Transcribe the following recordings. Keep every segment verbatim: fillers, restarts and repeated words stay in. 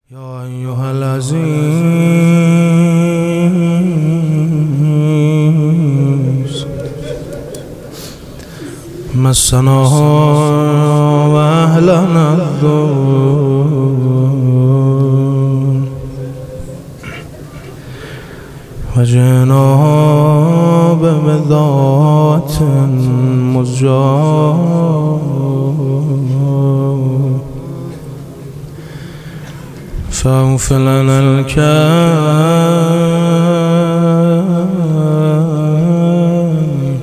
يا أيها العزيز مسنا وأهلنا الضر وجئنا ببضاعة مزجاة فاغفر لنا الكيل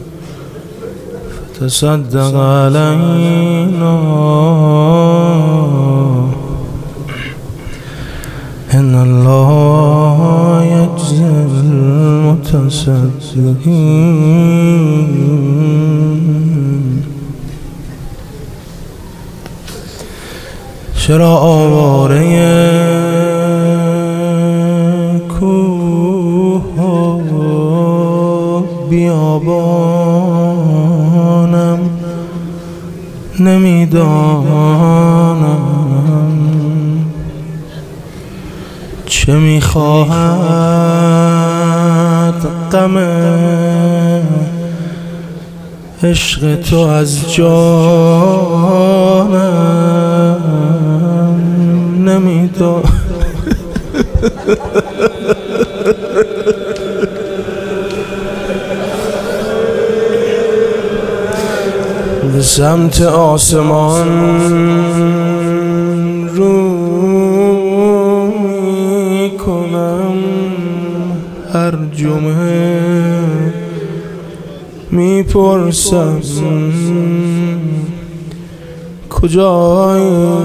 فتصدق علينا إن الله يجزي المتصدقين. چرا آواره کوه و بیابانم نمیدانم چه میخواهد غم عشق تو از جانم نمیدانم. به سمت آسمان رو میکنم هر جمعه میپرسم کجایی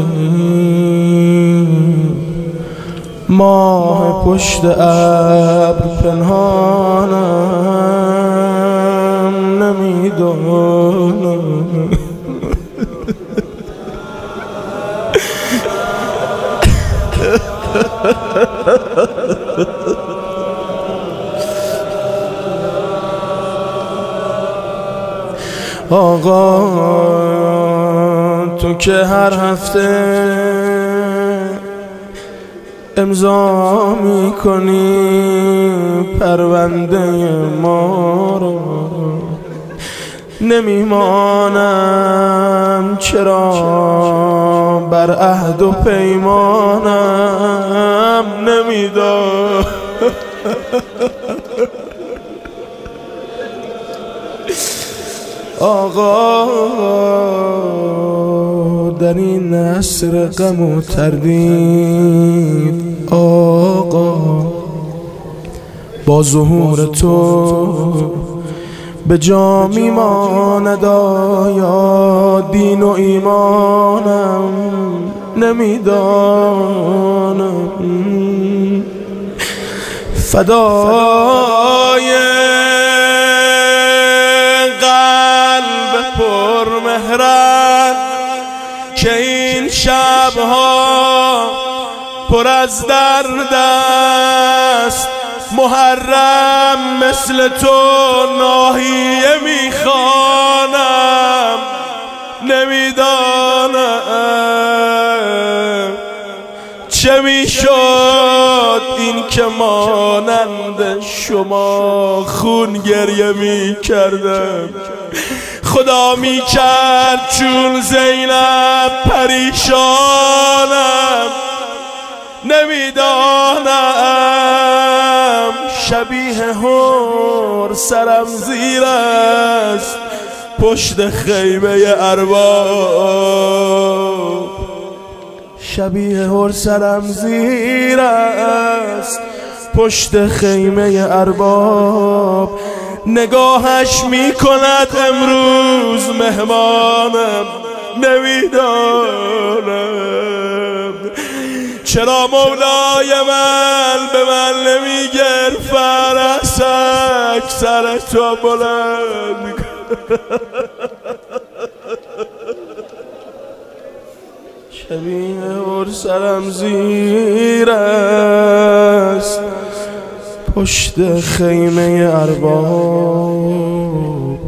ماه پشت ابر پنهانم نمیدانم. آقا تو که هر هفته امضا میکنی پرونده ما رو نمیمانم چرا بر عهد و پیمانم نمیدانم. آقا در این عصر غم و تردید آقا با ظهور تو به جا میماند آیا دین و ایمانم نمیدانم. فدای پر مهرت که این شبها پر از درد است محرم مثل تو ناحیه میخوانم نمیدانم چه میشد این که مانند شما خون گریه میکردم. خدا میکرد چون زینب پریشانم نمیدانم شبیه هور سرم زیر است پشت خیمه ارباب شبیه هور سرم زیر است پشت خیمه ارباب نگاهش میکند امروز مهمانم نمیدانم چرا مولای من به من نمیگر فرسک سر تو بلند شبیه هور سرم زیر است پشت خیمه ارباب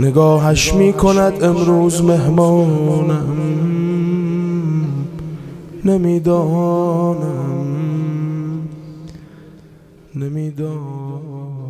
نگاهش میکند امروز مهمانم نمیدانم نمیدانم